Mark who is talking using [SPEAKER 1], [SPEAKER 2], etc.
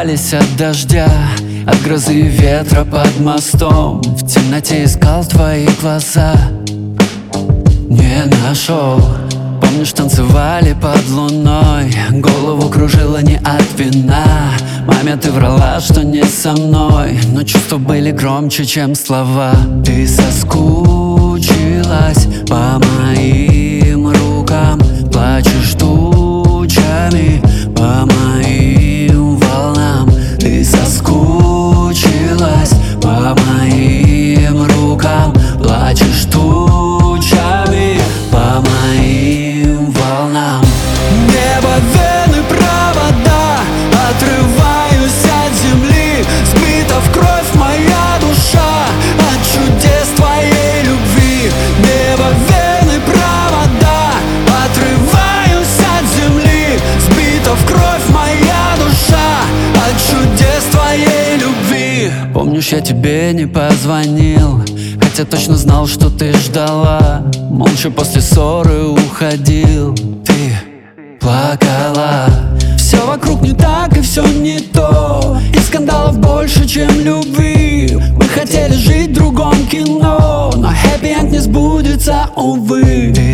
[SPEAKER 1] прятались от дождя, от грозы и ветра под мостом. В темноте искал твои глаза, не нашел. Помнишь, танцевали под луной, голову кружило не от вина. Маме ты врала, что не со мной, но чувства были громче, чем слова. Ты соскучилась по моим рукам, плачешь тучами по моим волнам. Ты соскучилась по моим рукам, плачешь тучами по моим волнам. Небо, вены, провода, отрываюсь от земли, сбита в кровь моя душа от чудес твоей любви. Небо, вены, провода, отрываюсь от земли, сбита в кровь моя душа от чудес твоей любви. Помнишь, я тебе не позвонил, хотя точно знал, что ты ждала. Молча после ссоры уходил, ты плакала. Все вокруг не так и все не то, и скандалов больше, чем любви. Мы хотели жить в другом кино, но хэппи-энд не сбудется, увы. Ты